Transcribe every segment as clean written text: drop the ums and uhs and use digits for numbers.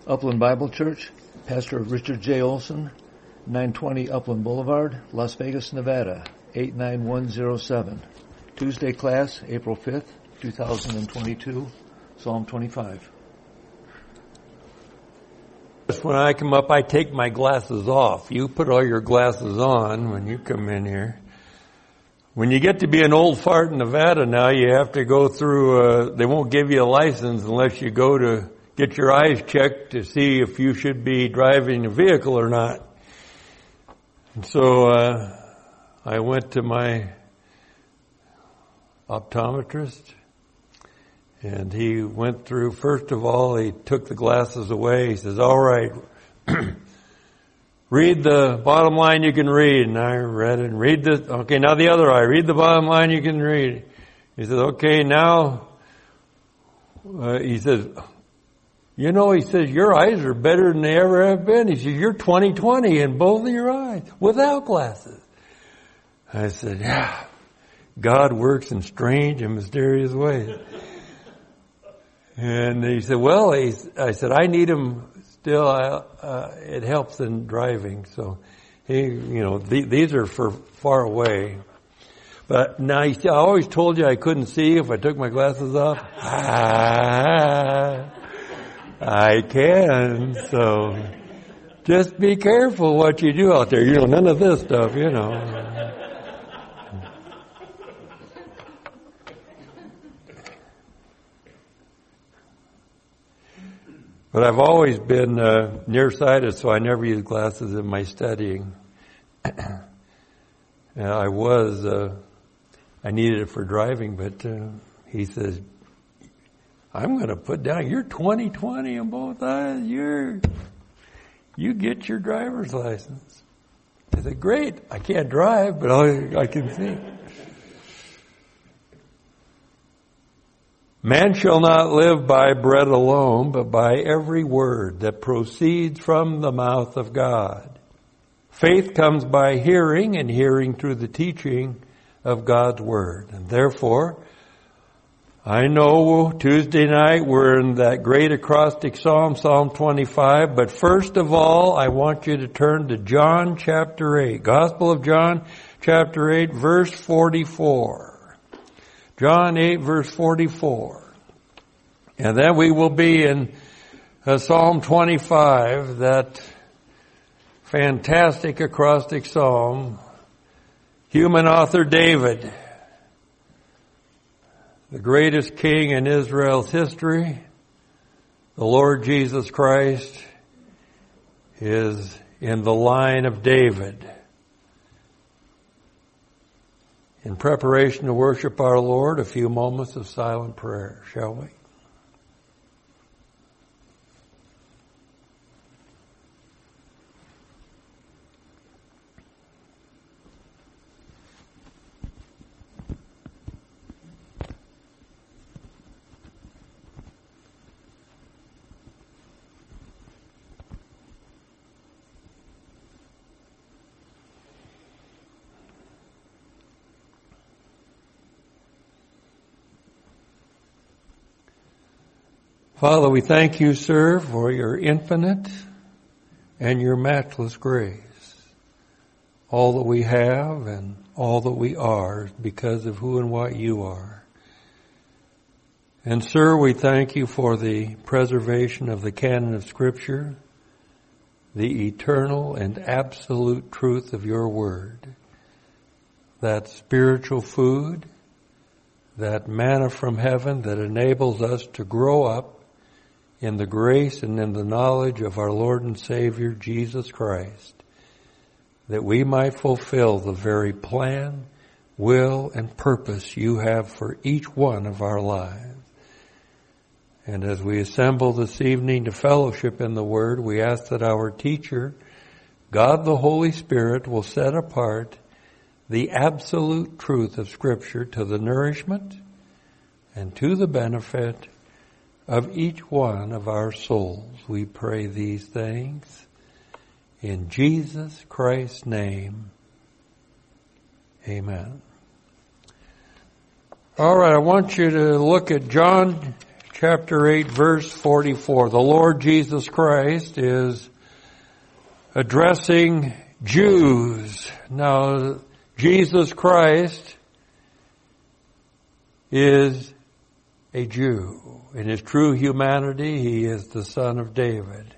Upland Bible Church, Pastor Richard J. Olson, 920 Upland Boulevard, Las Vegas, Nevada, 89107. Tuesday class, April 5th, 2022, Psalm 25. When I come up, I take my glasses off. You put all your glasses on when you come in here. When you get to be an old fart in Nevada now, you have to go through, they won't give you a license unless you go to get your eyes checked to see if you should be driving a vehicle or not. And so I went to my optometrist, and he went through, first of all, he took the glasses away. He says, all right, read the bottom line you can read. And I read it. And read this. Okay, now the other eye. Read the bottom line you can read. He says, okay, now, he says, you know, he says, your eyes are better than they ever have been. He says, you're 20/20 in both of your eyes without glasses. I said, yeah, God works in strange and mysterious ways. And he said, well, I said, I need them still. It helps in driving. So, these are for far away. But now, you see, I always told you I couldn't see if I took my glasses off. I can. So, just be careful what you do out there. None of this stuff, But I've always been nearsighted, so I never use glasses in my studying. I needed it for driving, but he says, I'm going to put down, you're 20/20 in both eyes. You get your driver's license. I said, great, I can't drive, but I can see. Man shall not live by bread alone, but by every word that proceeds from the mouth of God. Faith comes by hearing, and hearing through the teaching of God's word. And therefore, I know Tuesday night we're in that great acrostic psalm, Psalm 25, but first of all, I want you to turn to John chapter 8. Gospel of John chapter 8, verse 44. John 8, verse 44. And then we will be in Psalm 25, that fantastic acrostic psalm. Human author David, the greatest king in Israel's history, the Lord Jesus Christ, is in the line of David. In preparation to worship our Lord, a few moments of silent prayer, shall we? Father, we thank you, sir, for your infinite and your matchless grace. All that we have and all that we are is because of who and what you are. And sir, we thank you for the preservation of the canon of Scripture, the eternal and absolute truth of your word, that spiritual food, that manna from heaven that enables us to grow up in the grace and in the knowledge of our Lord and Savior, Jesus Christ, that we might fulfill the very plan, will, and purpose you have for each one of our lives. And as we assemble this evening to fellowship in the Word, we ask that our teacher, God the Holy Spirit, will set apart the absolute truth of Scripture to the nourishment and to the benefit of each one of our souls. We pray these things in Jesus Christ's name. Amen. All right, I want you to look at John chapter 8, verse 44. The Lord Jesus Christ is addressing Jews. Now, Jesus Christ is a Jew. In his true humanity, he is the Son of David.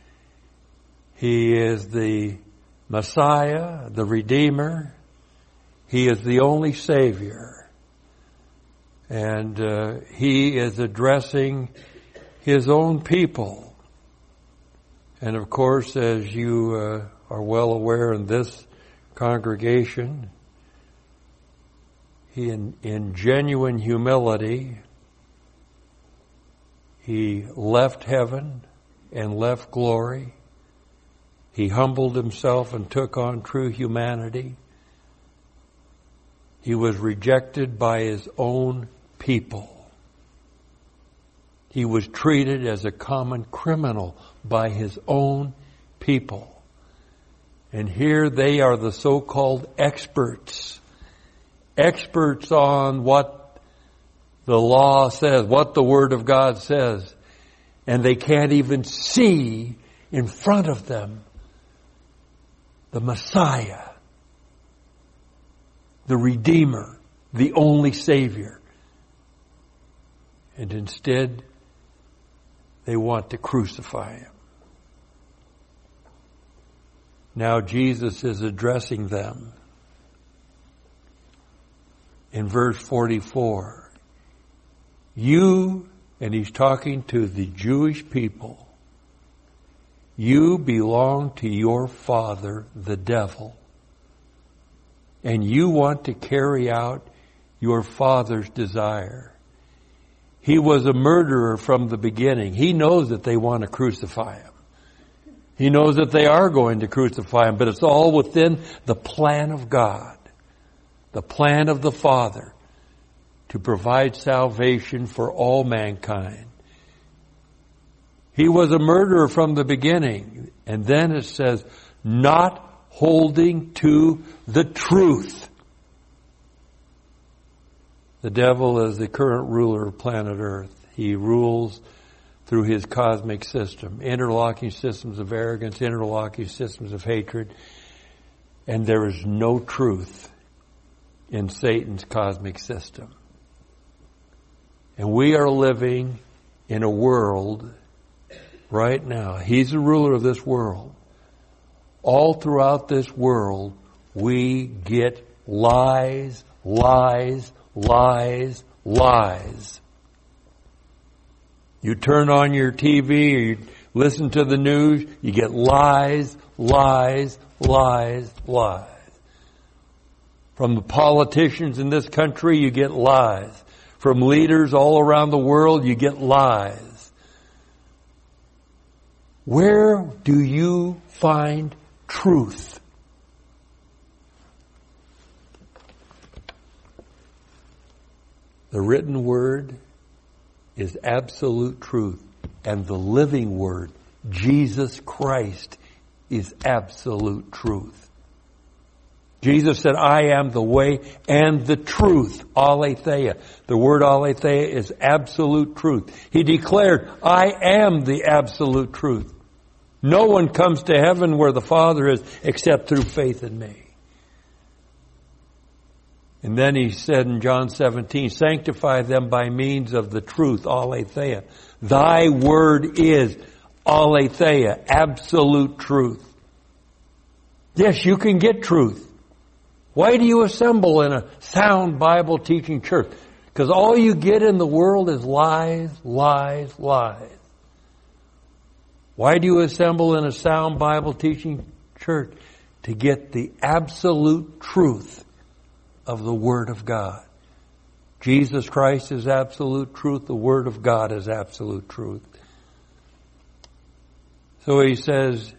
He is the Messiah, the Redeemer. He is the only Savior. And he is addressing his own people. And of course, as you are well aware in this congregation, he in genuine humility, he left heaven and left glory. He humbled himself and took on true humanity. He was rejected by his own people. He was treated as a common criminal by his own people. And here they are the so-called experts. Experts on what the law says, what the Word of God says. And they can't even see in front of them the Messiah, the Redeemer, the only Savior. And instead, they want to crucify him. Now Jesus is addressing them. In verse 44, you, and he's talking to the Jewish people, you belong to your father, the devil, and you want to carry out your father's desire. He was a murderer from the beginning. He knows that they want to crucify him. He knows that they are going to crucify him, but it's all within the plan of God, the plan of the Father to provide salvation for all mankind. He was a murderer from the beginning. And then it says, not holding to the truth. The devil is the current ruler of planet Earth. He rules through his cosmic system, interlocking systems of arrogance, interlocking systems of hatred. And there is no truth in Satan's cosmic system. And we are living in a world right now. He's the ruler of this world. All throughout this world, we get lies, lies, lies, lies. You turn on your TV or you listen to the news, you get lies, lies, lies, lies. From the politicians in this country, you get lies. From leaders all around the world, you get lies. Where do you find truth? The written word is absolute truth, and the living word, Jesus Christ, is absolute truth. Jesus said, I am the way and the truth, aletheia. The word aletheia is absolute truth. He declared, I am the absolute truth. No one comes to heaven where the Father is except through faith in me. And then he said in John 17, sanctify them by means of the truth, aletheia. Thy word is aletheia, absolute truth. Yes, you can get truth. Why do you assemble in a sound Bible teaching church? Because all you get in the world is lies, lies, lies. Why do you assemble in a sound Bible teaching church? To get the absolute truth of the Word of God. Jesus Christ is absolute truth. The Word of God is absolute truth. So he says,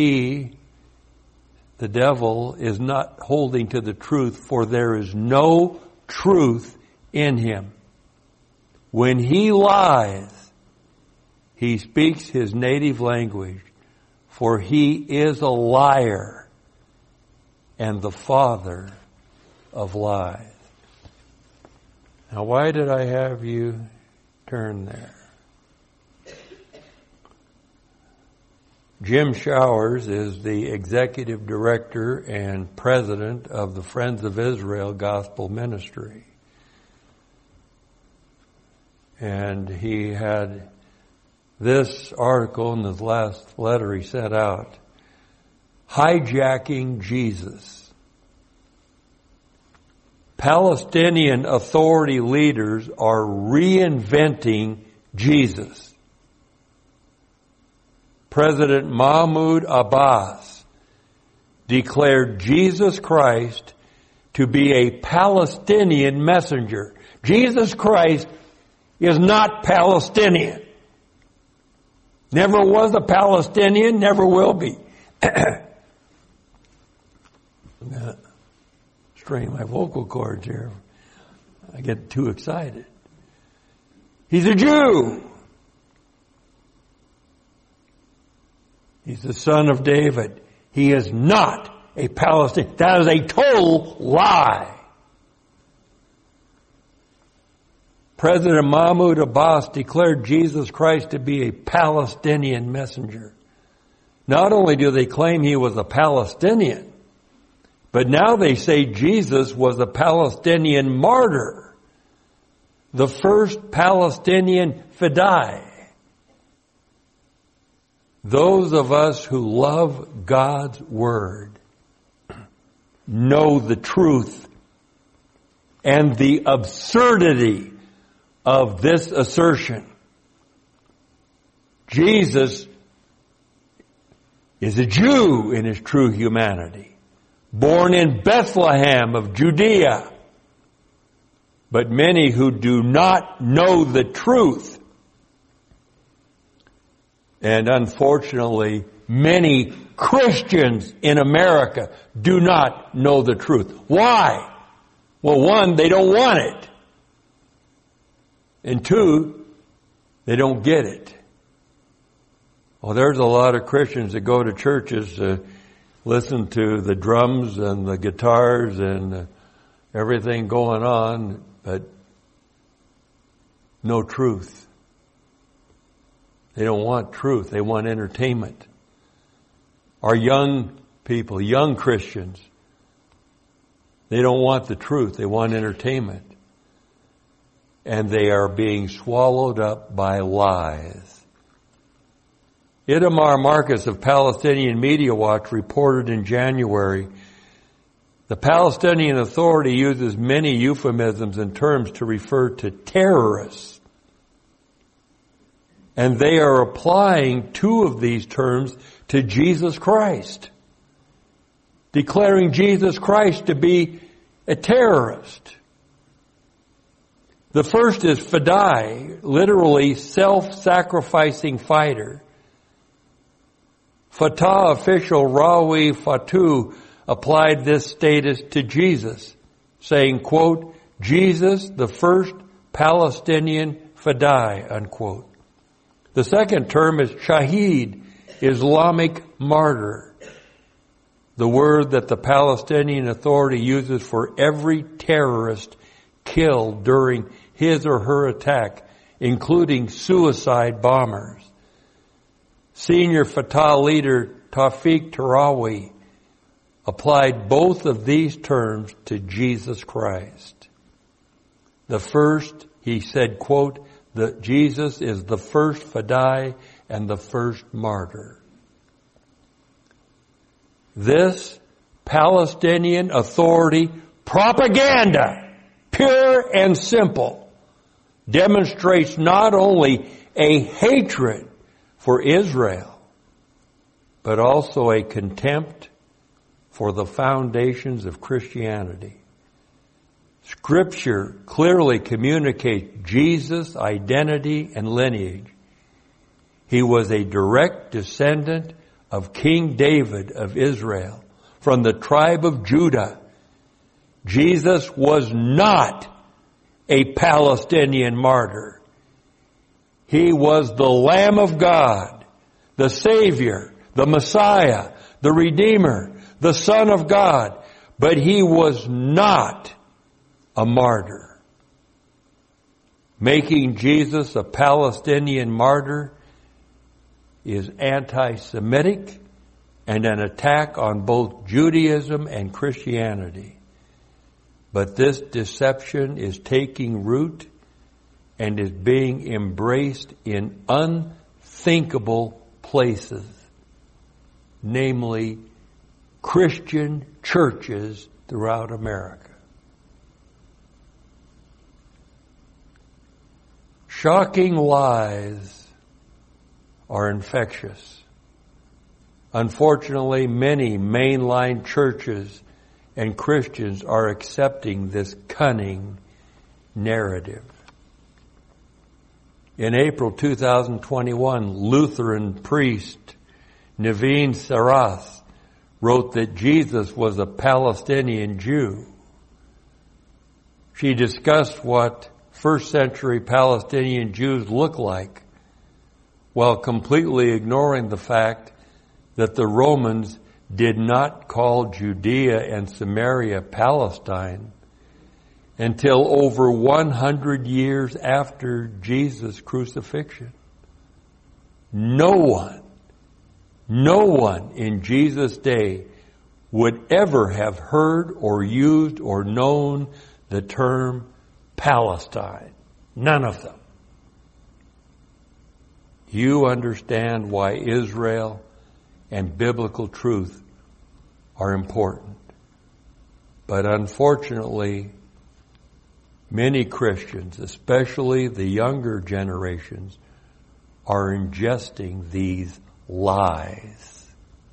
the devil is not holding to the truth, for there is no truth in him. When he lies, he speaks his native language, for he is a liar and the father of lies. Now, why did I have you turn there? Jim Showers is the executive director and president of the Friends of Israel Gospel Ministry. And he had this article in his last letter he sent out, Hijacking Jesus. Palestinian Authority leaders are reinventing Jesus. President Mahmoud Abbas declared Jesus Christ to be a Palestinian messenger. Jesus Christ is not Palestinian. Never was a Palestinian, never will be. Strain my vocal cords here. I get too excited. He's a Jew. He's the son of David. He is not a Palestinian. That is a total lie. President Mahmoud Abbas declared Jesus Christ to be a Palestinian messenger. Not only do they claim he was a Palestinian, but now they say Jesus was a Palestinian martyr, the first Palestinian fidai. Those of us who love God's Word know the truth and the absurdity of this assertion. Jesus is a Jew in his true humanity, born in Bethlehem of Judea. But many who do not know the truth, and unfortunately, many Christians in America do not know the truth. Why? Well, one, they don't want it. And two, they don't get it. Well, there's a lot of Christians that go to churches to listen to the drums and the guitars and everything going on, but no truth. They don't want truth. They want entertainment. Our young people, young Christians, they don't want the truth. They want entertainment. And they are being swallowed up by lies. Itamar Marcus of Palestinian Media Watch reported in January, the Palestinian Authority uses many euphemisms and terms to refer to terrorists. And they are applying two of these terms to Jesus Christ, declaring Jesus Christ to be a terrorist. The first is fidai, literally self-sacrificing fighter. Fatah official Rawi Fatu applied this status to Jesus, saying, quote, Jesus, the first Palestinian fidai, unquote. The second term is shaheed, Islamic martyr, the word that the Palestinian Authority uses for every terrorist killed during his or her attack, including suicide bombers. Senior Fatah leader Tawfiq Tarawi applied both of these terms to Jesus Christ. The first, he said, quote, that Jesus is the first fidai and the first martyr. This Palestinian Authority propaganda, pure and simple, demonstrates not only a hatred for Israel, but also a contempt for the foundations of Christianity. Scripture clearly communicates Jesus' identity and lineage. He was a direct descendant of King David of Israel, from the tribe of Judah. Jesus was not a Palestinian martyr. He was the Lamb of God, the Savior, the Messiah, the Redeemer, the Son of God. But he was not a martyr. Making Jesus a Palestinian martyr is anti-Semitic and an attack on both Judaism and Christianity. But this deception is taking root and is being embraced in unthinkable places, namely Christian churches throughout America. Shocking lies are infectious. Unfortunately, many mainline churches and Christians are accepting this cunning narrative. In April 2021, Lutheran priest Naveen Sarath wrote that Jesus was a Palestinian Jew. She discussed what first century Palestinian Jews look like, while completely ignoring the fact that the Romans did not call Judea and Samaria Palestine until over 100 years after Jesus' crucifixion. No one in Jesus' day would ever have heard or used or known the term Palestine. None of them. You understand why Israel and biblical truth are important. But unfortunately, many Christians, especially the younger generations, are ingesting these lies.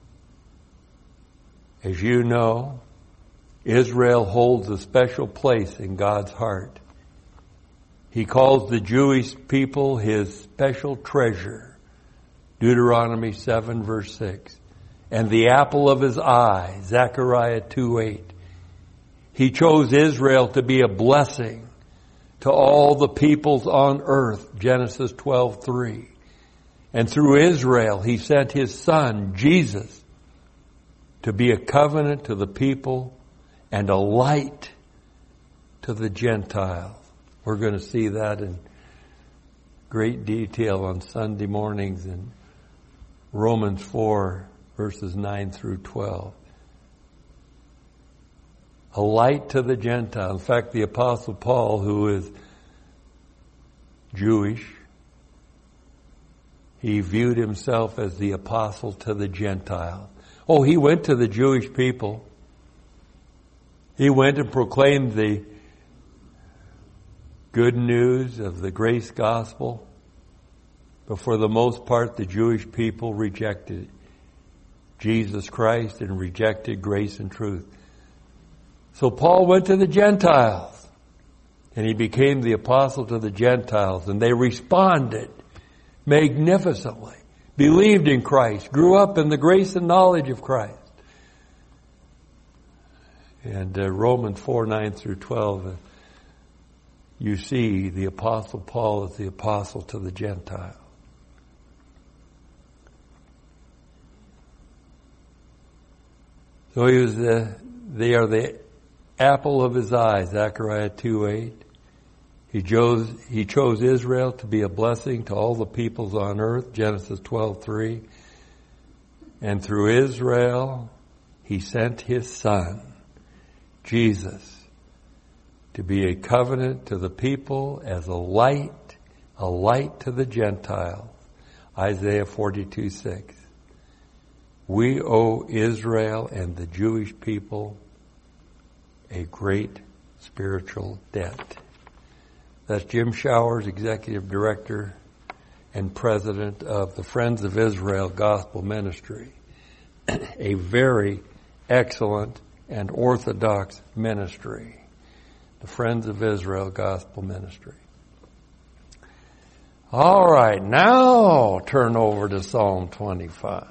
As you know, Israel holds a special place in God's heart. He calls the Jewish people his special treasure. Deuteronomy 7 verse 6. And the apple of his eye, Zechariah 2:8. He chose Israel to be a blessing to all the peoples on earth, Genesis 12:3. And through Israel, he sent his son, Jesus, to be a covenant to the people and a light to the Gentiles. We're going to see that in great detail on Sunday mornings in Romans 4, verses 9 through 12. A light to the Gentiles. In fact, the Apostle Paul, who is Jewish, he viewed himself as the apostle to the Gentiles. Oh, he went to the Jewish people. He went and proclaimed the good news of the grace gospel. But for the most part, the Jewish people rejected Jesus Christ and rejected grace and truth. So Paul went to the Gentiles, and he became the apostle to the Gentiles, and they responded magnificently, believed in Christ, grew up in the grace and knowledge of Christ. And Romans 4, 9 through 12, you see the Apostle Paul as the apostle to the Gentiles. So they are the apple of his eye, Zechariah 2:8. He chose Israel to be a blessing to all the peoples on earth, Genesis 12:3. And through Israel, he sent his son, Jesus, to be a covenant to the people as a light to the Gentiles, Isaiah 42:6. We owe Israel and the Jewish people a great spiritual debt. That's Jim Showers, Executive Director and President of the Friends of Israel Gospel Ministry. A very excellent and orthodox ministry. The Friends of Israel Gospel Ministry. All right, now turn over to Psalm 25.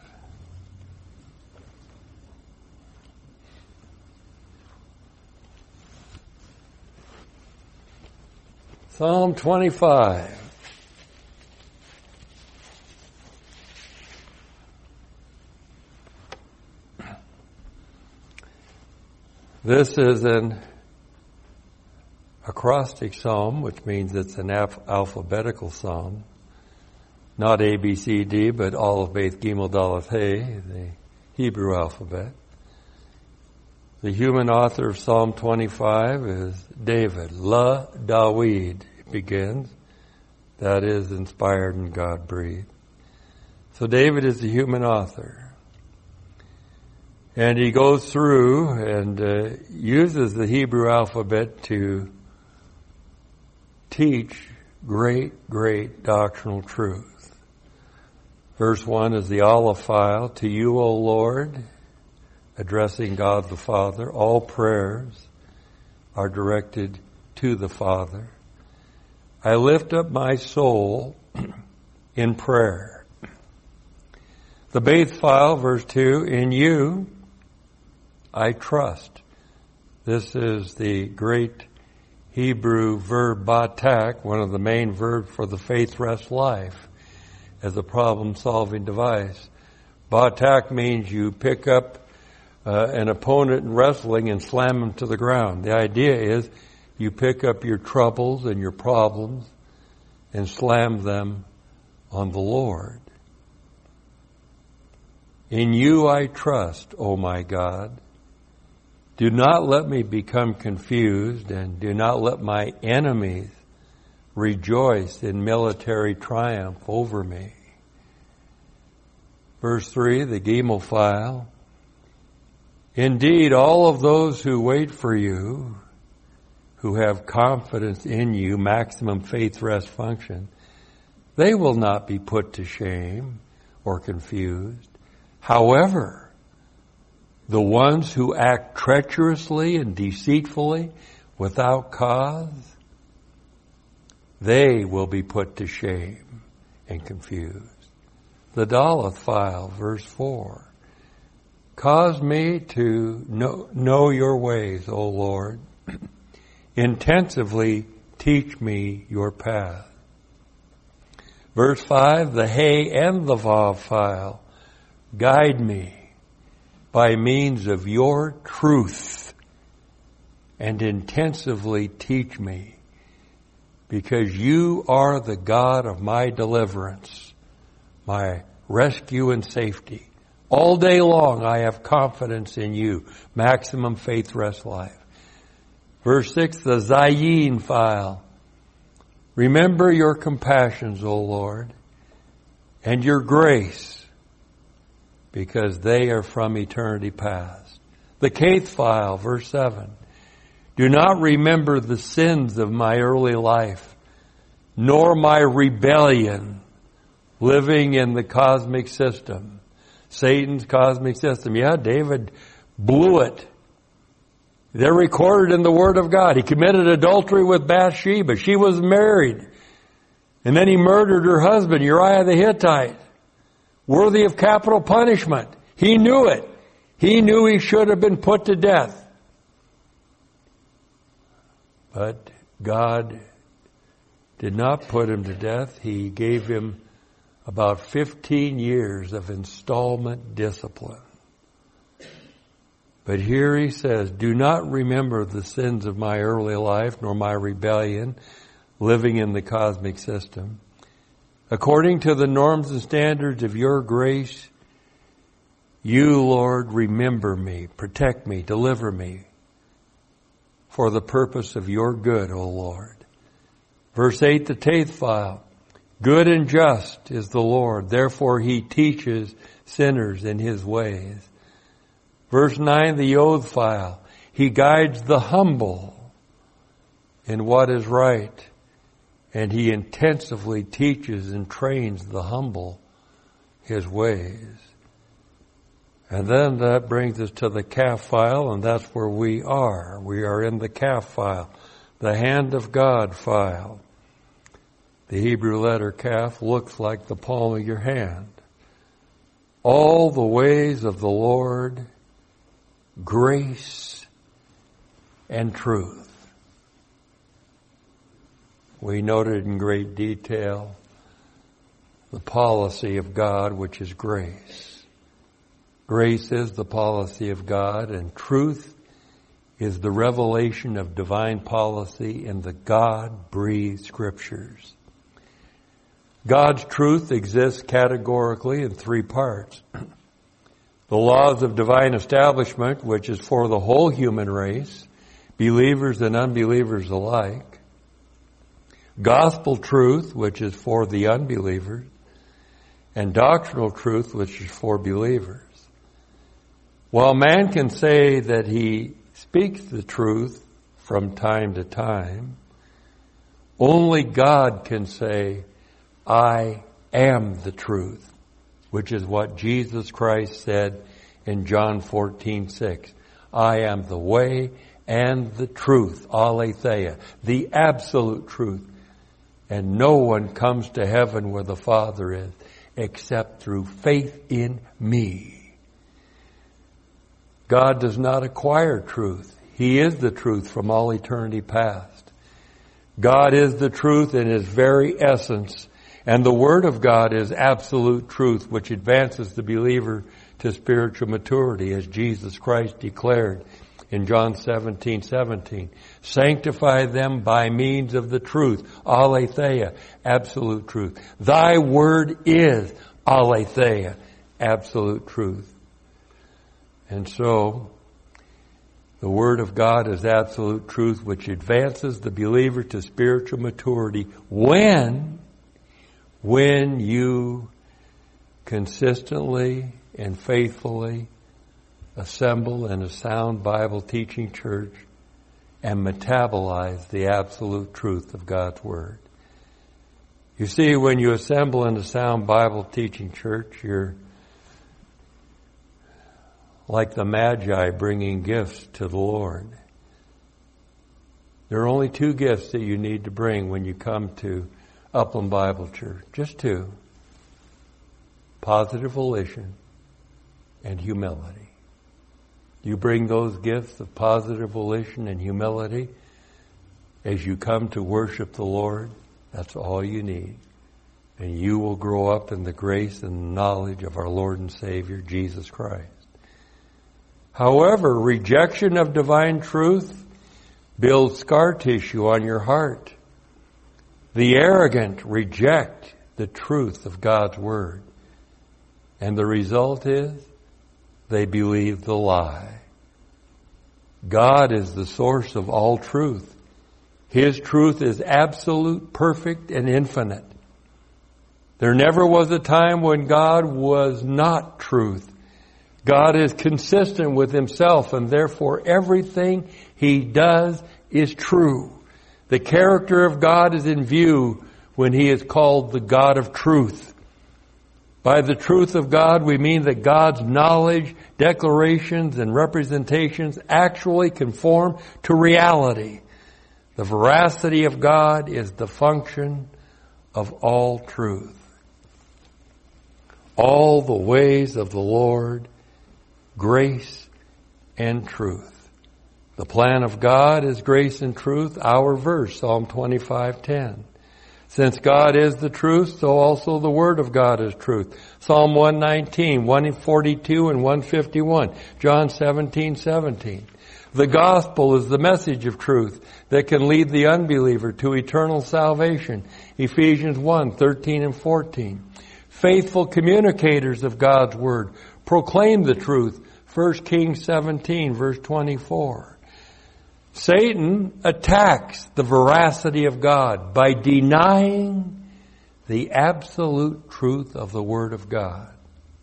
Psalm 25. This is an acrostic psalm, which means it's an alphabetical psalm. not A, B, C, D, but Aleph, Beth, Gimel, Daleth, Hey, the Hebrew alphabet. The human author of Psalm 25 is David. La Dawid, it begins. That is inspired and God-breathed. So David is the human author. And he goes through and uses the Hebrew alphabet to teach great, great doctrinal truth. Verse 1 is the Aleph file. To you, O Lord, addressing God the Father, all prayers are directed to the Father. I lift up my soul in prayer. The Beth file, verse 2, in you I trust. This is the great Hebrew verb batak, one of the main verbs for the faith rest life, as a problem-solving device. Batak means you pick up an opponent in wrestling and slam him to the ground. The idea is you pick up your troubles and your problems and slam them on the Lord. In you I trust, O my God. Do not let me become confused, and do not let my enemies rejoice in military triumph over me. Verse 3, the Gimel file. Indeed, all of those who wait for you, who have confidence in you, maximum faith rest function, they will not be put to shame or confused. However, the ones who act treacherously and deceitfully without cause, they will be put to shame and confused. The Daleth file, verse 4. Cause me to know your ways, O Lord. Intensively teach me your path. Verse 5, the Hey and the Vav file. Guide me by means of your truth and intensively teach me, because you are the God of my deliverance, my rescue and safety. All day long I have confidence in you. Maximum faith rest life. Verse 6, the Zayin file. Remember your compassions, O Lord, and your grace, because they are from eternity past. The Kaith file, verse 7. Do not remember the sins of my early life, nor my rebellion living in the cosmic system. Satan's cosmic system. Yeah, David blew it. They're recorded in the Word of God. He committed adultery with Bathsheba. She was married. And then he murdered her husband, Uriah the Hittite. Worthy of capital punishment. He knew it. He knew he should have been put to death. But God did not put him to death. He gave him about 15 years of installment discipline. But here he says, do not remember the sins of my early life, nor my rebellion, living in the cosmic system. According to the norms and standards of your grace, you, Lord, remember me, protect me, deliver me, for the purpose of your good, O Lord. Verse 8, the Taith file. Good and just is the Lord, therefore he teaches sinners in his ways. Verse 9, the Yod file. He guides the humble in what is right, and he intensively teaches and trains the humble his ways. And then that brings us to the Kaf file, and that's where we are. We are in the Kaf file, the Hand of God file. The Hebrew letter Kaf looks like the palm of your hand. All the ways of the Lord, grace and truth. We noted in great detail the policy of God, which is grace. Grace is the policy of God, and truth is the revelation of divine policy in the God-breathed Scriptures. God's truth exists categorically in three parts. The laws of divine establishment, which is for the whole human race, believers and unbelievers alike. Gospel truth, which is for the unbelievers. And doctrinal truth, which is for believers. While man can say that he speaks the truth from time to time, only God can say, I am the truth, which is what Jesus Christ said in John 14:6. I am the way and the truth, aletheia, the absolute truth. And no one comes to heaven where the Father is except through faith in me. God does not acquire truth. He is the truth from all eternity past. God is the truth in His very essence. And the Word of God is absolute truth, which advances the believer to spiritual maturity, as Jesus Christ declared in John 17:17. Sanctify them by means of the truth, aletheia, absolute truth. Thy word is aletheia, absolute truth. And so, the Word of God is absolute truth, which advances the believer to spiritual maturity when you consistently and faithfully assemble in a sound Bible teaching church and metabolize the absolute truth of God's Word. You see, when you assemble in a sound Bible teaching church, you're like the Magi bringing gifts to the Lord. There are only two gifts that you need to bring when you come to Upland Bible Church. Just two. Positive volition and humility. You bring those gifts of positive volition and humility as you come to worship the Lord. That's all you need. And you will grow up in the grace and knowledge of our Lord and Savior, Jesus Christ. However, rejection of divine truth builds scar tissue on your heart. The arrogant reject the truth of God's Word. And the result is they believe the lie. God is the source of all truth. His truth is absolute, perfect, and infinite. There never was a time when God was not truth. God is consistent with Himself, and therefore everything He does is true. The character of God is in view when He is called the God of truth. By the truth of God, we mean that God's knowledge, declarations, and representations actually conform to reality. The veracity of God is the function of all truth. All the ways of the Lord, grace and truth. The plan of God is grace and truth. Our verse, Psalm 25:10. Since God is the truth, so also the Word of God is truth. Psalm 119, 142, and 151. John 17:17. The gospel is the message of truth that can lead the unbeliever to eternal salvation. Ephesians 1:13 and 14. Faithful communicators of God's Word proclaim the truth. 1 Kings 17, verse 24. Satan attacks the veracity of God by denying the absolute truth of the Word of God.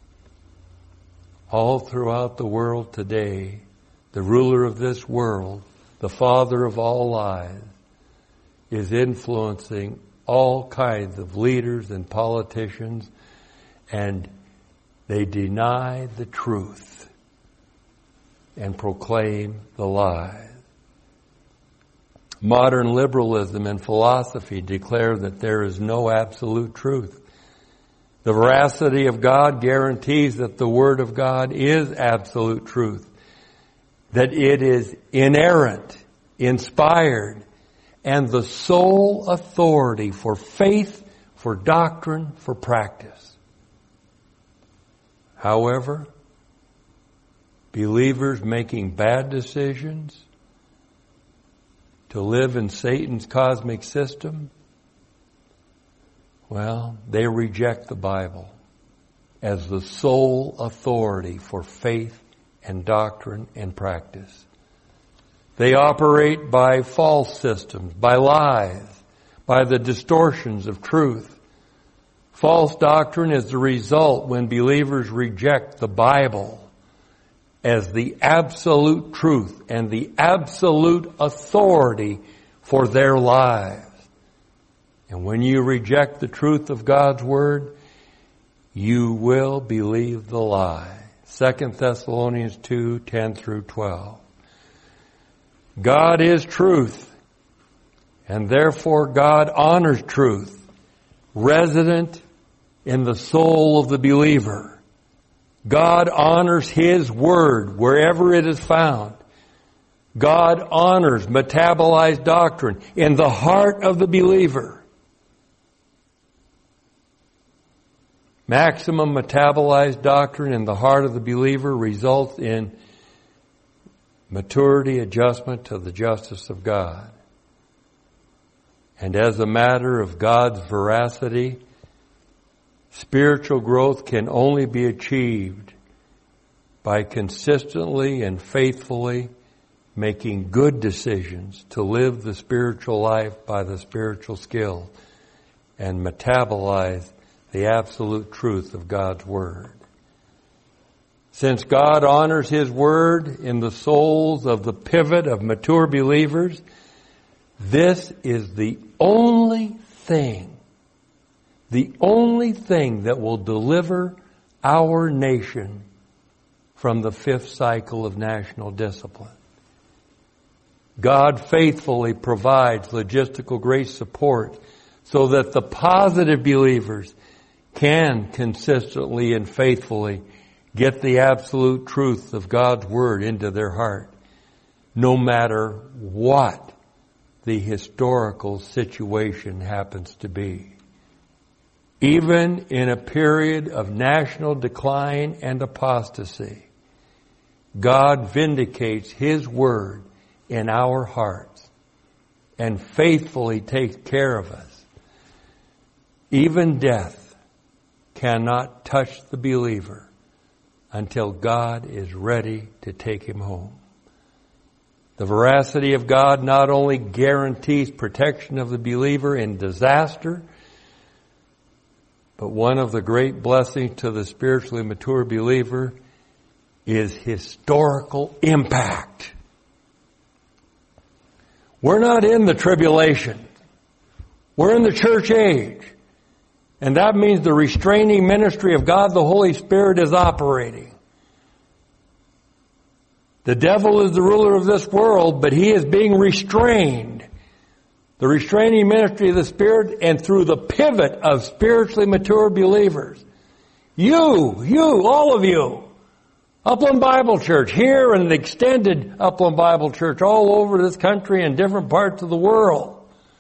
All throughout the world today, the ruler of this world, the father of all lies, is influencing all kinds of leaders and politicians, and they deny the truth and proclaim the lies. Modern liberalism and philosophy declare that there is no absolute truth. The veracity of God guarantees that the Word of God is absolute truth, that it is inerrant, inspired, and the sole authority for faith, for doctrine, for practice. However, believers making bad decisions to live in Satan's cosmic system, Well, they reject the Bible as the sole authority for faith and doctrine and practice. They operate by false systems, by lies, by the distortions of truth. False doctrine is the result when believers reject the Bible as the absolute truth and the absolute authority for their lives. And when you reject the truth of God's Word, you will believe the lie. 2 Thessalonians 2:10 through 12. God is truth, and therefore God honors truth, resident in the soul of the believer. God honors His Word wherever it is found. God honors metabolized doctrine in the heart of the believer. Maximum metabolized doctrine in the heart of the believer results in maturity, adjustment to the justice of God. And as a matter of God's veracity, spiritual growth can only be achieved by consistently and faithfully making good decisions to live the spiritual life by the spiritual skill and metabolize the absolute truth of God's Word. Since God honors His Word in the souls of the pivot of mature believers, this is the only thing that will deliver our nation from the fifth cycle of national discipline. God faithfully provides logistical grace support so that the positive believers can consistently and faithfully get the absolute truth of God's Word into their heart, no matter what the historical situation happens to be. Even in a period of national decline and apostasy, God vindicates His Word in our hearts and faithfully takes care of us. Even death cannot touch the believer until God is ready to take him home. The veracity of God not only guarantees protection of the believer in disaster, but one of the great blessings to the spiritually mature believer is historical impact. We're not in the tribulation. We're in the church age. And that means the restraining ministry of God the Holy Spirit is operating. The devil is the ruler of this world, but he is being restrained. The restraining ministry of the Spirit, and through the pivot of spiritually mature believers. All of you, Upland Bible Church, here and the extended Upland Bible Church all over this country and different parts of the world.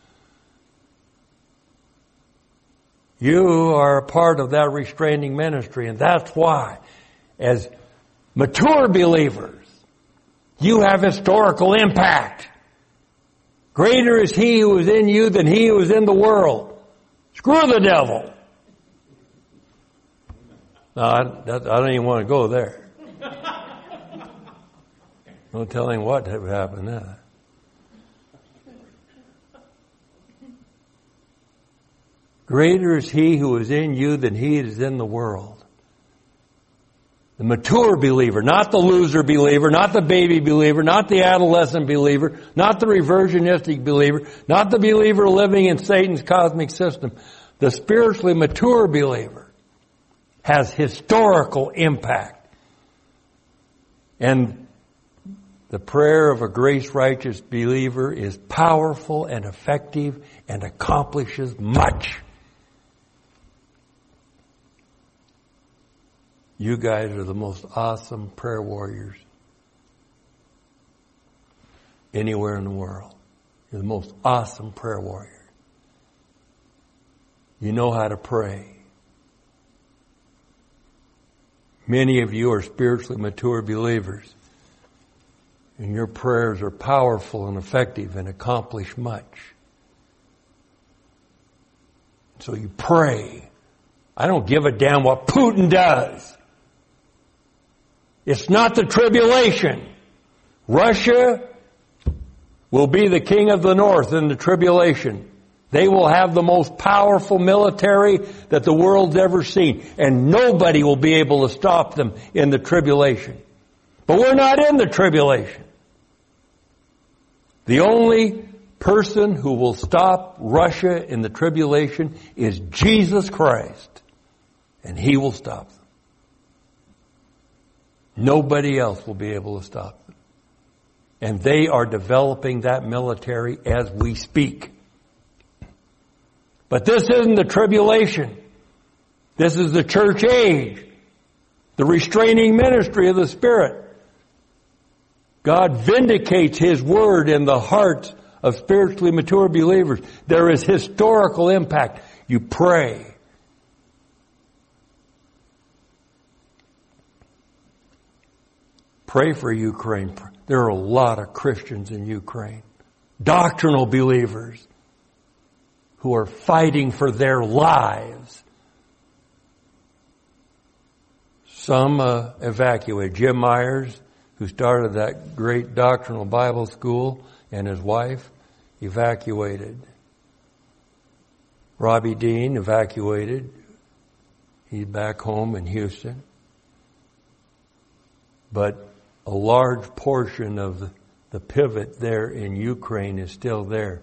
You are a part of that restraining ministry, and that's why, as mature believers, you have historical impact. Greater is He who is in you than he who is in the world. Screw the devil. No, I don't even want to go there. No telling what would happen now. Greater is He who is in you than he that is in the world. The mature believer, not the loser believer, not the baby believer, not the adolescent believer, not the reversionistic believer, not the believer living in Satan's cosmic system. The spiritually mature believer has historical impact. And the prayer of a grace-righteous believer is powerful and effective and accomplishes much. You guys are the most awesome prayer warriors anywhere in the world. You're the most awesome prayer warrior. You know how to pray. Many of you are spiritually mature believers, and your prayers are powerful and effective and accomplish much. So you pray. I don't give a damn what Putin does. It's not the tribulation. Russia will be the king of the north in the tribulation. They will have the most powerful military that the world's ever seen. And nobody will be able to stop them in the tribulation. But we're not in the tribulation. The only person who will stop Russia in the tribulation is Jesus Christ. And He will stop them. Nobody else will be able to stop them. And they are developing that military as we speak. But this isn't the tribulation. This is the church age. The restraining ministry of the Spirit. God vindicates His word in the hearts of spiritually mature believers. There is historical impact. You pray. Pray for Ukraine. There are a lot of Christians in Ukraine. Doctrinal believers who are fighting for their lives. Some evacuated. Jim Myers, who started that great doctrinal Bible school, and his wife evacuated. Robbie Dean evacuated. He's back home in Houston. But a large portion of the pivot there in Ukraine is still there.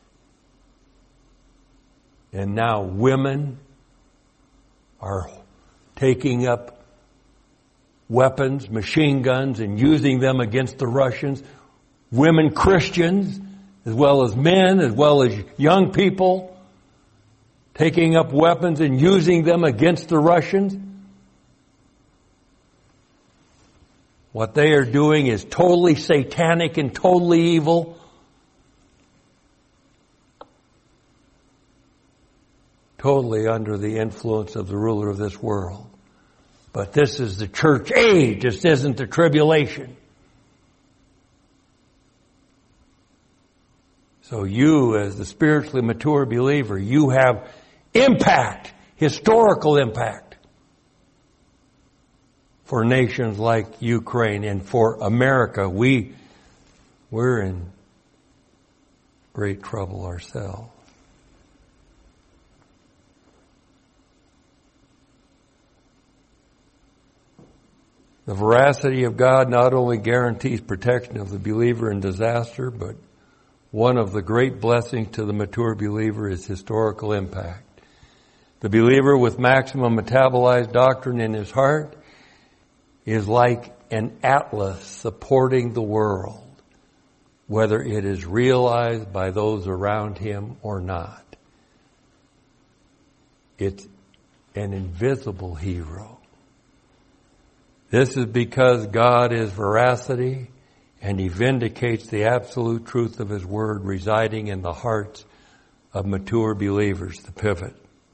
And now women are taking up weapons, machine guns, and using them against the Russians. Women Christians, as well as men, as well as young people, taking up weapons and using them against the Russians. What they are doing is totally satanic and totally evil. Totally under the influence of the ruler of this world. But this is the church age. This isn't the tribulation. So you, as the spiritually mature believer, you have impact, historical impact for nations like Ukraine and for America. We're in great trouble ourselves. The veracity of God not only guarantees protection of the believer in disaster, but one of the great blessings to the mature believer is historical impact. The believer with maximum metabolized doctrine in his heart is like an atlas supporting the world, whether it is realized by those around him or not. It's an invisible hero. This is because God is veracity, and He vindicates the absolute truth of His Word residing in the hearts of mature believers, the pivot.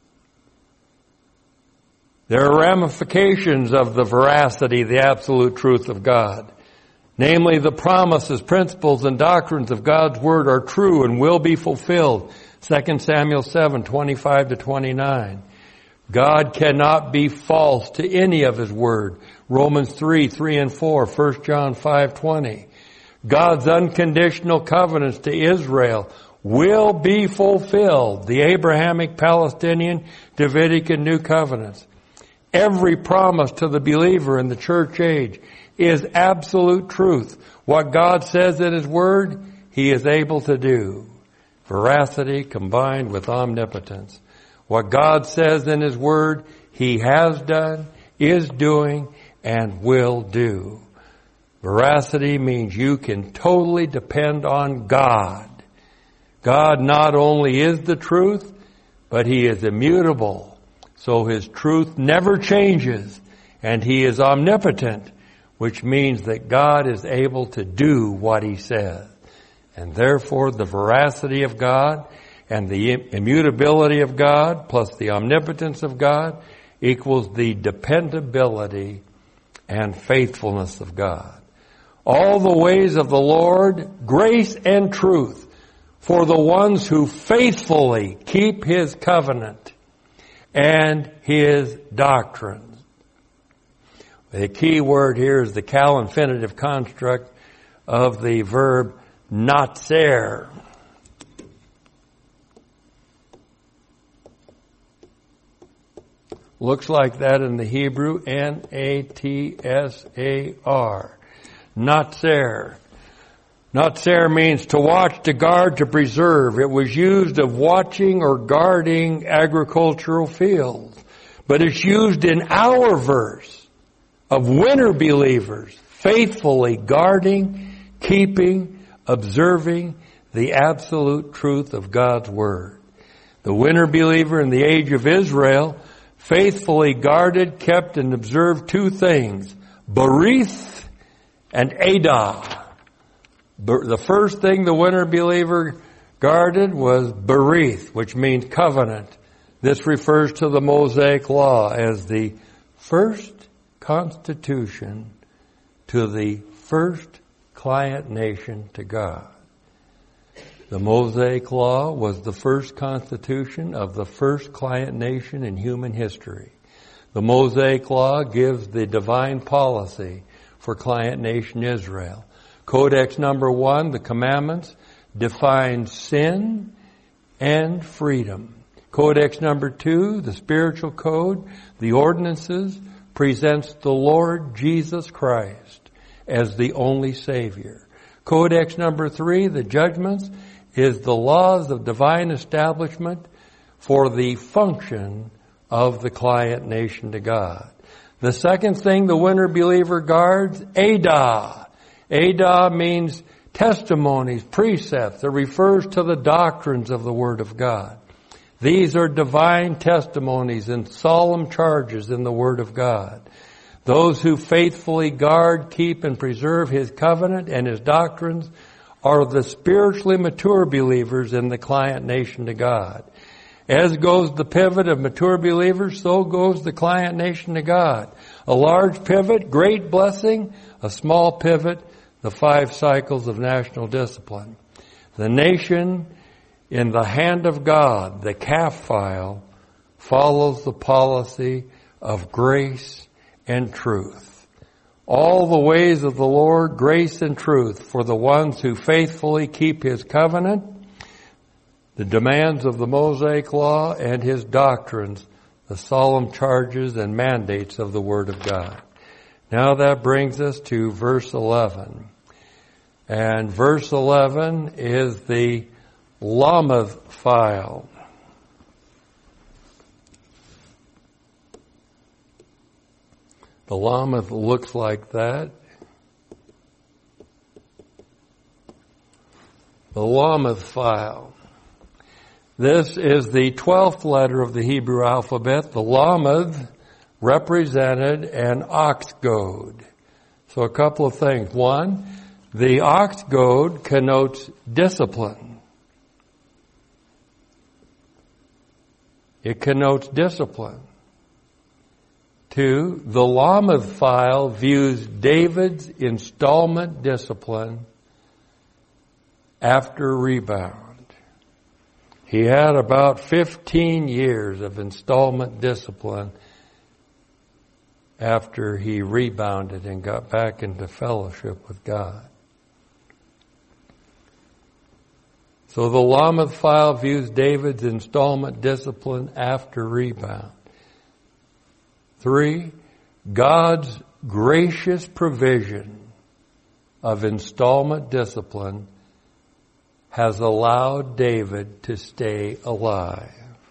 There are ramifications of the veracity, the absolute truth of God. Namely, the promises, principles, and doctrines of God's Word are true and will be fulfilled. 2 Samuel 7:25-29. God cannot be false to any of His Word. Romans 3 and 4, 1 John 5:20. God's unconditional covenants to Israel will be fulfilled. The Abrahamic, Palestinian, Davidic, and New Covenants. Every promise to the believer in the church age is absolute truth. What God says in His Word, He is able to do. Veracity combined with omnipotence. What God says in His Word, He has done, is doing, and will do. Veracity means you can totally depend on God. God not only is the truth, but He is immutable. So His truth never changes, and He is omnipotent, which means that God is able to do what He says. And therefore the veracity of God and the immutability of God plus the omnipotence of God equals the dependability and faithfulness of God. All the ways of the Lord, grace and truth, for the ones who faithfully keep His covenant and His doctrines. The key word here is the cal infinitive construct of the verb natser. Looks like that in the Hebrew, N-A-T-S-A-R. Natser. Natser means to watch, to guard, to preserve. It was used of watching or guarding agricultural fields. But it's used in our verse of winter believers faithfully guarding, keeping, observing the absolute truth of God's Word. The winter believer in the age of Israel faithfully guarded, kept, and observed two things, Berith and Adah. The first thing the winter believer guarded was Berith, which means covenant. This refers to the Mosaic Law as the first constitution to the first client nation to God. The Mosaic Law was the first constitution of the first client nation in human history. The Mosaic Law gives the divine policy for client nation Israel. Codex number 1, the commandments, defines sin and freedom. Codex number 2, the spiritual code, the ordinances, presents the Lord Jesus Christ as the only Savior. Codex number 3, the judgments, is the laws of divine establishment for the function of the client nation to God. The second thing the winter believer guards, Adah. Adah means testimonies, precepts. It refers to the doctrines of the Word of God. These are divine testimonies and solemn charges in the Word of God. Those who faithfully guard, keep, and preserve His covenant and His doctrines are the spiritually mature believers in the client nation to God. As goes the pivot of mature believers, so goes the client nation to God. A large pivot, great blessing. A small pivot, the 5 cycles of national discipline. The nation in the hand of God, the calf file, follows the policy of grace and truth. All the ways of the Lord, grace and truth for the ones who faithfully keep His covenant, the demands of the Mosaic Law, and His doctrines, the solemn charges and mandates of the Word of God. Now that brings us to verse 11. And verse 11 is the Lamed file. The Lamed looks like that. The Lamed file. This is the 12th letter of the Hebrew alphabet. The Lamed represented an ox goad. So a couple of things. One, the ox goad connotes discipline. It connotes discipline. 2, the Lamed file views David's installment discipline after rebound. He had about 15 years of installment discipline after he rebounded and got back into fellowship with God. So the Lamed file views David's installment discipline after rebound. 3, God's gracious provision of installment discipline has allowed David to stay alive.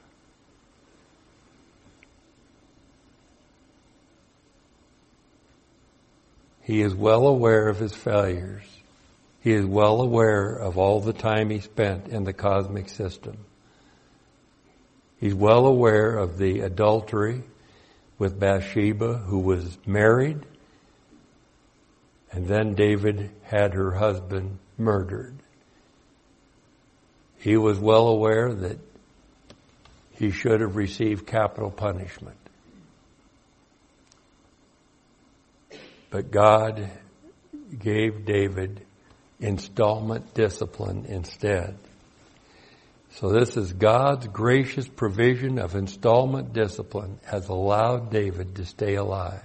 He is well aware of his failures. He is well aware of all the time he spent in the cosmic system. He's well aware of the adultery with Bathsheba, who was married, and then David had her husband murdered. He was well aware that he should have received capital punishment. But God gave David installment discipline instead. So this is God's gracious provision of installment discipline has allowed David to stay alive.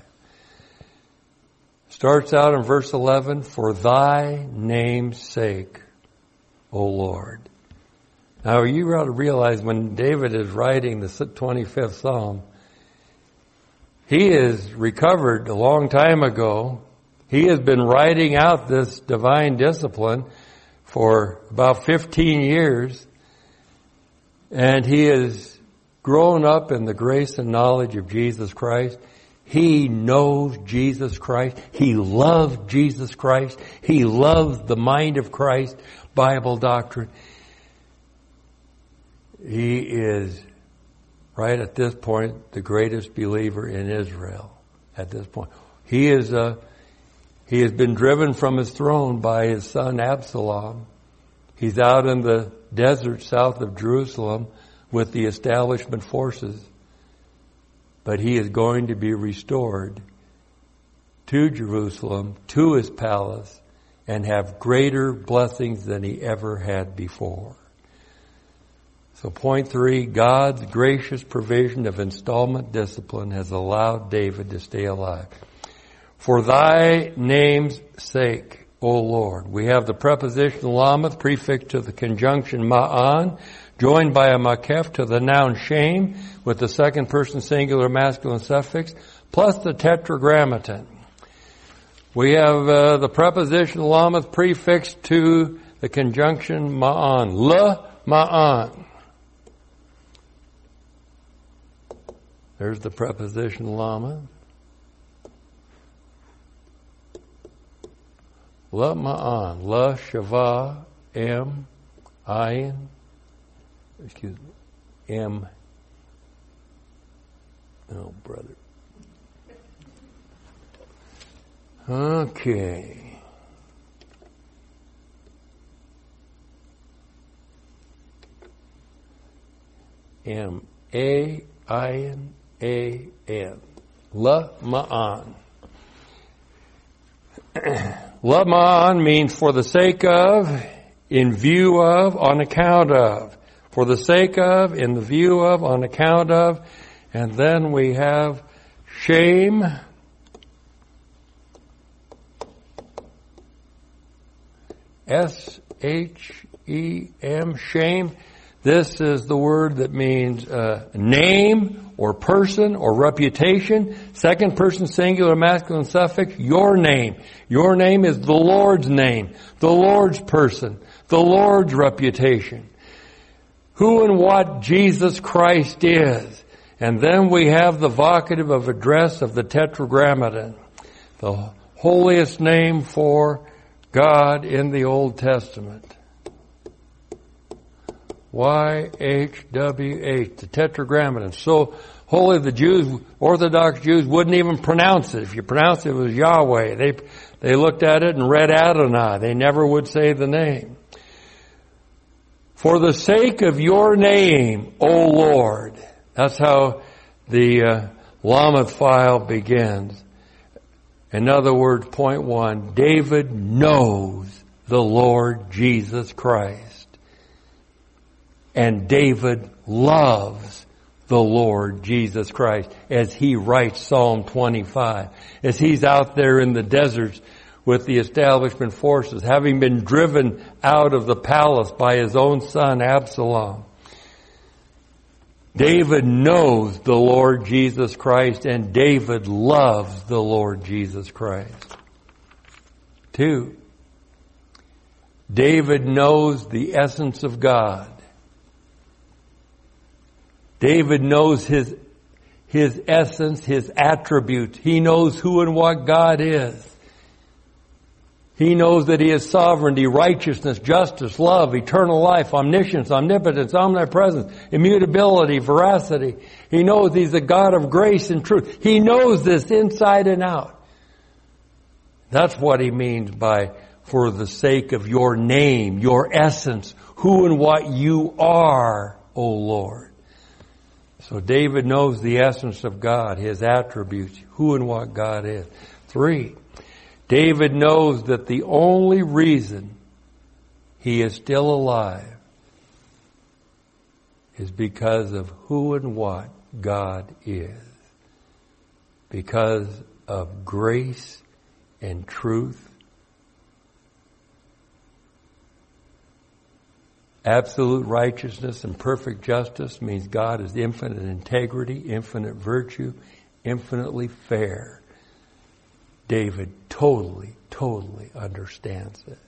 Starts out in verse 11, for thy name's sake, O Lord. Now you ought to realize when David is writing the 25th Psalm, he is recovered a long time ago. He has been writing out this divine discipline for about 15 years. And he has grown up in the grace and knowledge of Jesus Christ. He knows Jesus Christ. He loves Jesus Christ. He loves the mind of Christ, Bible doctrine. He is, right at this point, the greatest believer in Israel at this point. He has been driven from his throne by his son Absalom. He's out in the desert south of Jerusalem with the establishment forces. But he is going to be restored to Jerusalem, to his palace, and have greater blessings than he ever had before. So point 3, God's gracious provision of installment discipline has allowed David to stay alive. For thy name's sake, O Lord. We have the preposition lameth prefixed to the conjunction ma'an, joined by a makef to the noun shame with the second person singular masculine suffix, plus the tetragrammaton. We have the preposition lameth prefixed to the conjunction ma'an, ma'an. There's the preposition lameth. Ma'an, la shava, m, ayin, M. Oh, brother. Okay. M. A. I-N. A-N. La-ma'an. La-ma'an means for the sake of, in view of, on account of. For the sake of, in the view of, on account of. And then we have shame. S-H-E-M, shame. This is the word that means name or person or reputation. Second person singular masculine suffix, your name. Your name is the Lord's name, the Lord's person, the Lord's reputation. Who and what Jesus Christ is. And then we have the vocative of address of the tetragrammaton, the holiest name for God in the Old Testament. Y-H-W-H, the tetragrammaton. So holy the Jews, Orthodox Jews, wouldn't even pronounce it. If you pronounced it, it was Yahweh. They looked at it and read Adonai. They never would say the name. For the sake of your name, O Lord. That's how the Lameth file begins. In other words, point 1, David knows the Lord Jesus Christ. And David loves the Lord Jesus Christ as he writes Psalm 25. As he's out there in the deserts with the establishment forces, having been driven out of the palace by his own son Absalom. David knows the Lord Jesus Christ, and David loves the Lord Jesus Christ. 2, David knows the essence of God. David knows his essence, his attributes. He knows who and what God is. He knows that he is sovereignty, righteousness, justice, love, eternal life, omniscience, omnipotence, omnipresence, immutability, veracity. He knows he's a God of grace and truth. He knows this inside and out. That's what he means by, for the sake of your name, your essence, who and what you are, O Lord. So David knows the essence of God, his attributes, who and what God is. 3, David knows that the only reason he is still alive is because of who and what God is. Because of grace and truth. Absolute righteousness and perfect justice means God is infinite integrity, infinite virtue, infinitely fair. David totally understands it.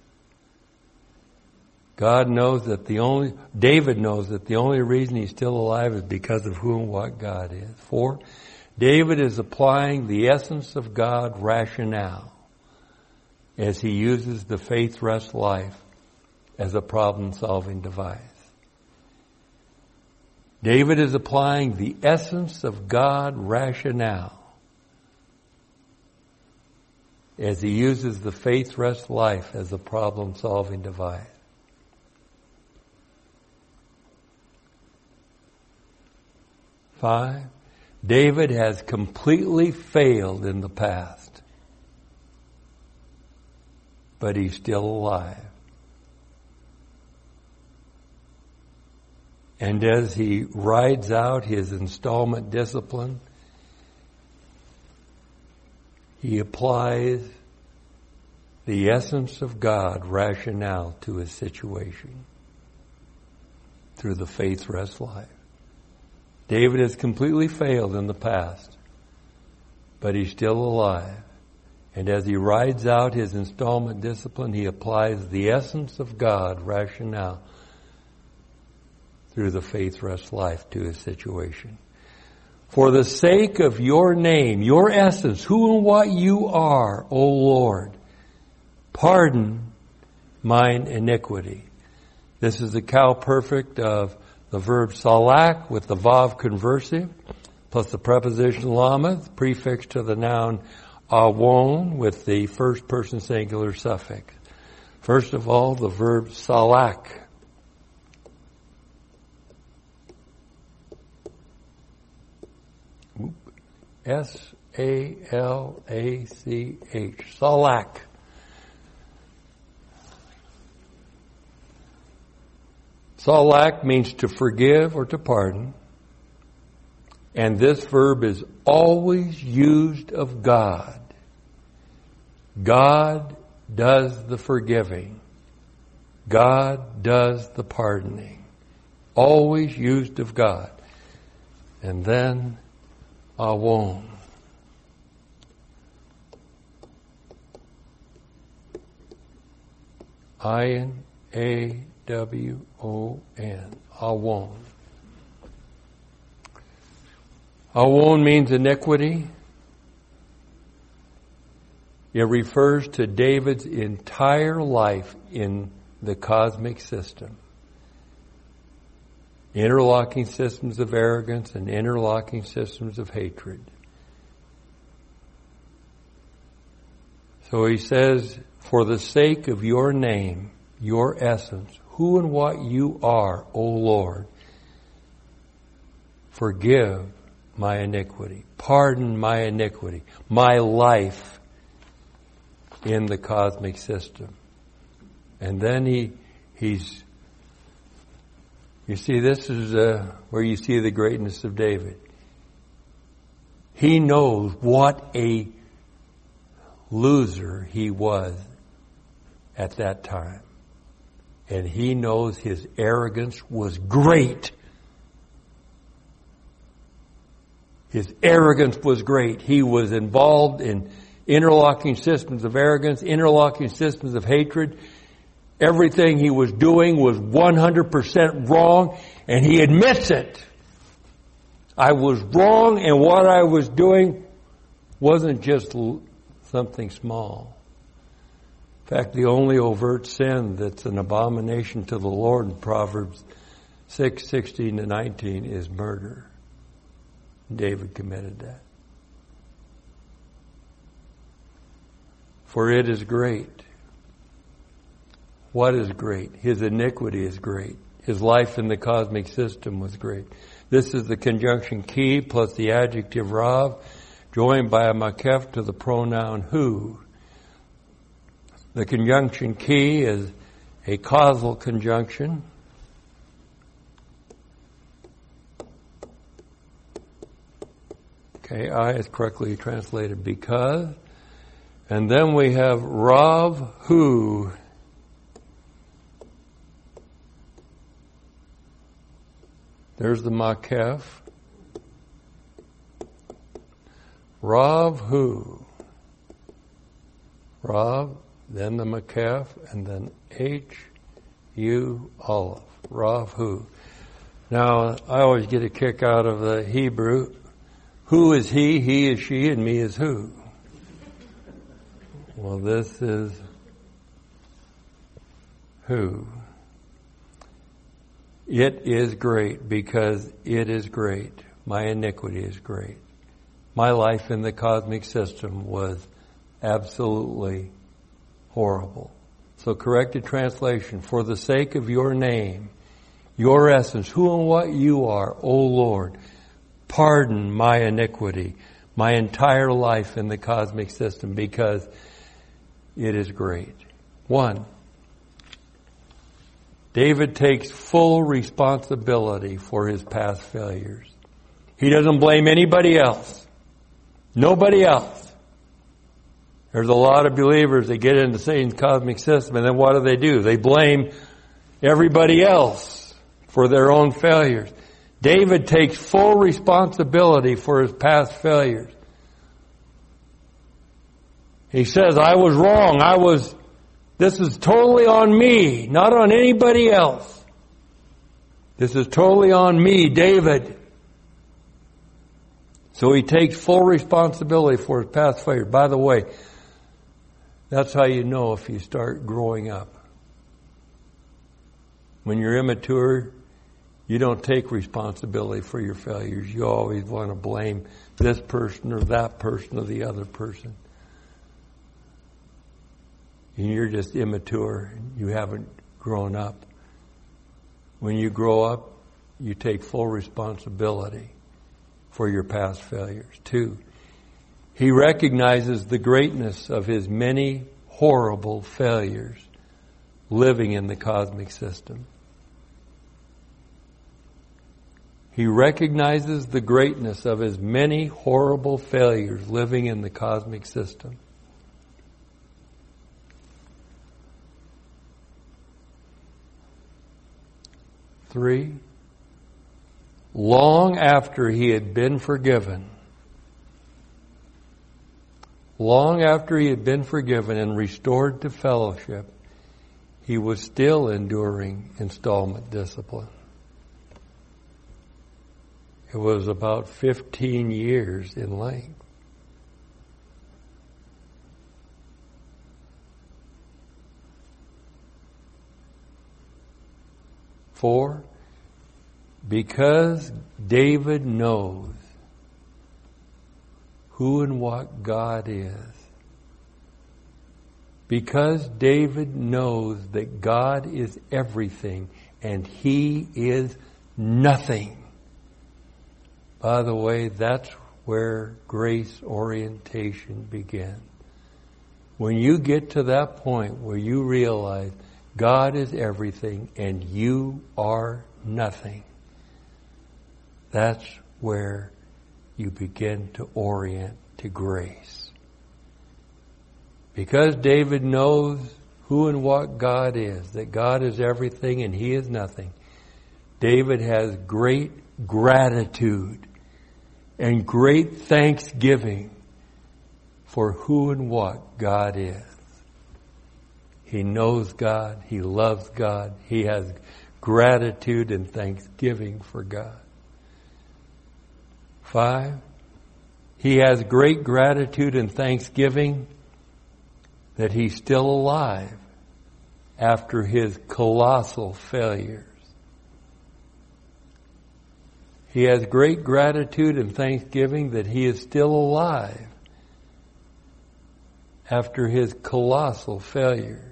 David knows that the only reason he's still alive is because of who and what God is. 4, David is applying the essence of God rationale as he uses the faith rest life as a problem-solving device. David is applying the essence of God rationale as he uses the faith rest life as a problem-solving device. Five, David has completely failed in the past, but he's still alive. And as he rides out his installment discipline, he applies the essence of God rationale to his situation through the faith rest life. David has completely failed in the past, but he's still alive. And as he rides out his installment discipline, he applies the essence of God rationale through the faith rest life to his situation. For the sake of your name, your essence, who and what you are, O Lord, pardon mine iniquity. This is the cow perfect of the verb salak with the vav conversive, plus the preposition lameth, prefix to the noun awon with the first person singular suffix. First of all, the verb salak. S-A-L-A-C-H. Salak. Salak means to forgive or to pardon. And this verb is always used of God. God does the forgiving. God does the pardoning. Always used of God. And then awon. I-N-A-W-O-N. Awon. Awon means iniquity. It refers to David's entire life in the cosmic system. Interlocking systems of arrogance and interlocking systems of hatred. So he says, for the sake of your name, your essence, who and what you are, O Lord, forgive my iniquity, pardon my iniquity, my life in the cosmic system. And then he's you see, this is where you see the greatness of David. He knows what a loser he was at that time. And he knows his arrogance was great. His arrogance was great. He was involved in interlocking systems of arrogance, interlocking systems of hatred. Everything he was doing was 100% wrong, and he admits it. I was wrong, and what I was doing wasn't just something small. In fact, the only overt sin that's an abomination to the Lord in Proverbs 6:16-19 is murder. David committed that. For it is great. What is great? His iniquity is great. His life in the cosmic system was great. This is the conjunction ki plus the adjective rav, joined by a makef to the pronoun who. The conjunction ki is a causal conjunction. Okay, I is correctly translated because. And then we have Rav Hu. There's the Makef. Rav Hu. Rav, then the Makef, and then H-U Aleph. Rav Hu. Now, I always get a kick out of the Hebrew. Who is he is she, and me is who. Well, this is who. It is great because it is great. My iniquity is great. My life in the cosmic system was absolutely horrible. So corrected translation, for the sake of your name, your essence, who and what you are, O Lord, pardon my iniquity, my entire life in the cosmic system, because it is great. 1, David takes full responsibility for his past failures. He doesn't blame anybody else. Nobody else. There's a lot of believers that get into Satan's cosmic system, and then what do? They blame everybody else for their own failures. David takes full responsibility for his past failures. He says, I was wrong. This is totally on me, not on anybody else. This is totally on me, David. So he takes full responsibility for his past failure. By the way, that's how you know if you start growing up. When you're immature, you don't take responsibility for your failures. You always want to blame this person or that person or the other person. And you're just immature. You haven't grown up. When you grow up, you take full responsibility for your past failures. 2, he recognizes the greatness of his many horrible failures living in the cosmic system. He recognizes the greatness of his many horrible failures living in the cosmic system. 3, long after he had been forgiven, and restored to fellowship, he was still enduring installment discipline. It was about 15 years in length. 4, because David knows who and what God is. Because David knows that God is everything and he is nothing. By the way, that's where grace orientation begins. When you get to that point where you realize God is everything and you are nothing, that's where you begin to orient to grace. Because David knows who and what God is, that God is everything and he is nothing, David has great gratitude and great thanksgiving for who and what God is. He knows God, he loves God, he has gratitude and thanksgiving for God. 5, he has great gratitude and thanksgiving that he's still alive after his colossal failures. He has great gratitude and thanksgiving that he is still alive after his colossal failures.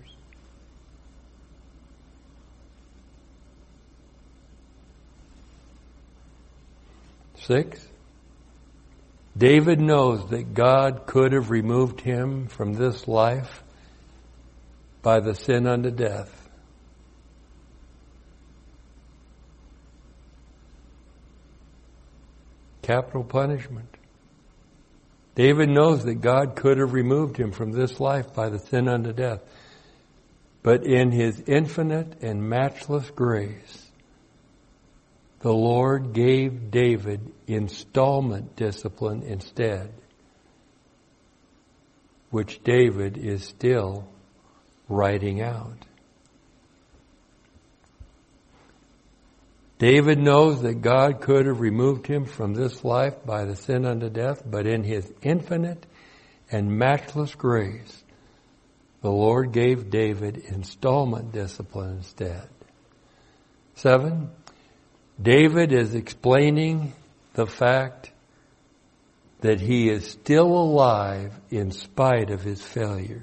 6, David knows that God could have removed him from this life by the sin unto death. Capital punishment. David knows that God could have removed him from this life by the sin unto death. But in His infinite and matchless grace, the Lord gave David installment discipline instead, which David is still writing out. David knows that God could have removed him from this life by the sin unto death, but in His infinite and matchless grace, the Lord gave David installment discipline instead. 7, David is explaining the fact that he is still alive in spite of his failures.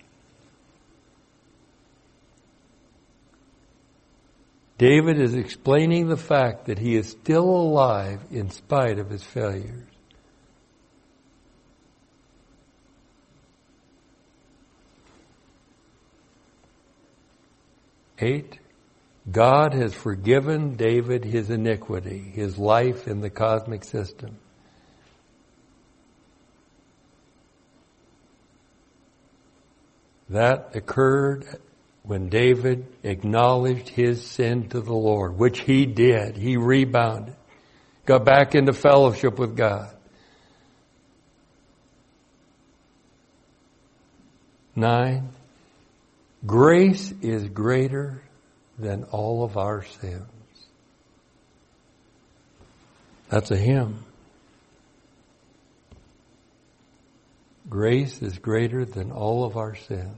David is explaining the fact that he is still alive in spite of his failures. Eight, God has forgiven David his iniquity, his life in the cosmic system. That occurred when David acknowledged his sin to the Lord, which he did. He rebounded, got back into fellowship with God. 9, grace is greater than all of our sins. That's a hymn. Grace is greater than all of our sins.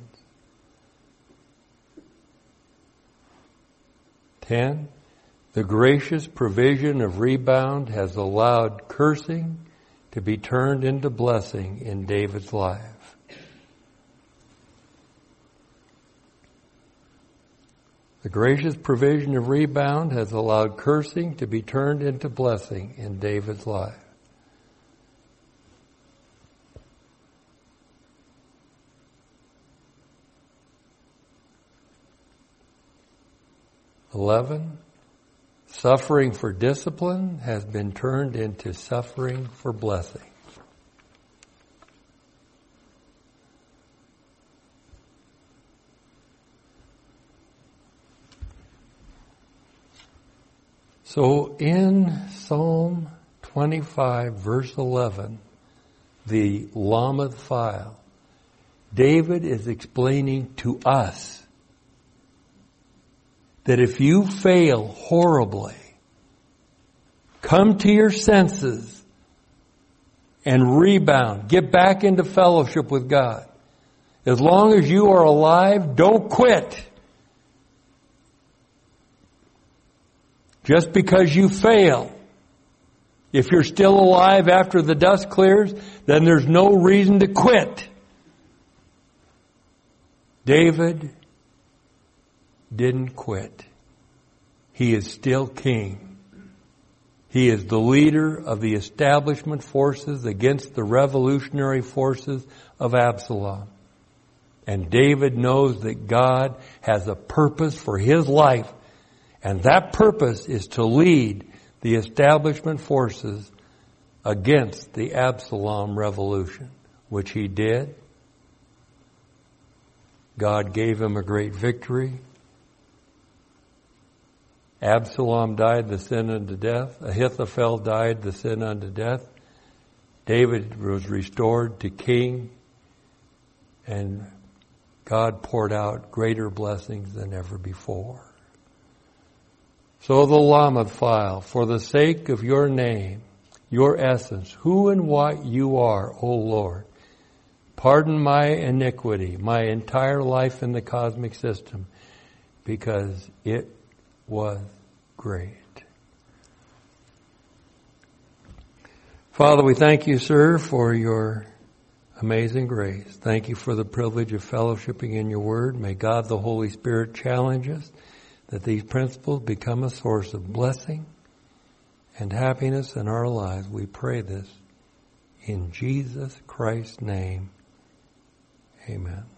10, the gracious provision of rebound has allowed cursing to be turned into blessing in David's life. The gracious provision of rebound has allowed cursing to be turned into blessing in David's life. Suffering for discipline has been turned into suffering for blessing. So in Psalm 25, verse 11, the Lamed file, David is explaining to us that if you fail horribly, come to your senses and rebound. Get back into fellowship with God. As long as you are alive, don't quit. Just because you fail, if you're still alive after the dust clears, then there's no reason to quit. David didn't quit. He is still king. He is the leader of the establishment forces against the revolutionary forces of Absalom. And David knows that God has a purpose for his life, and that purpose is to lead the establishment forces against the Absalom revolution, which he did. God gave him a great victory. Absalom died the sin unto death. Ahithophel died the sin unto death. David was restored to king, and God poured out greater blessings than ever before. So the Lamed file, for the sake of your name, your essence, who and what you are, O Lord, pardon my iniquity, my entire life in the cosmic system, because it was great. Father, we thank you, sir, for your amazing grace. Thank you for the privilege of fellowshipping in your word. May God the Holy Spirit challenge us that these principles become a source of blessing and happiness in our lives. We pray this in Jesus Christ's name. Amen.